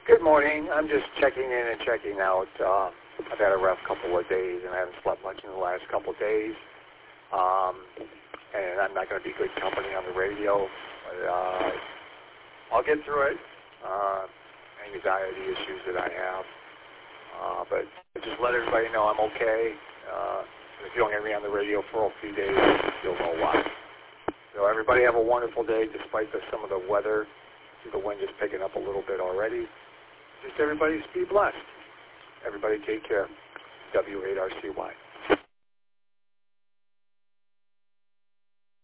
Good morning. I'm just checking in and checking out. I've had a rough couple of days, and I haven't slept much in the last couple of days. And I'm not going to be good company on the radio, but I'll get through it. Anxiety issues that I have. But just let everybody know I'm okay. If you don't hear me on the radio for a few days, you'll know why. So everybody have a wonderful day despite some of the weather. The wind is picking up a little bit already. Just everybody be blessed. Everybody take care. W8RCY.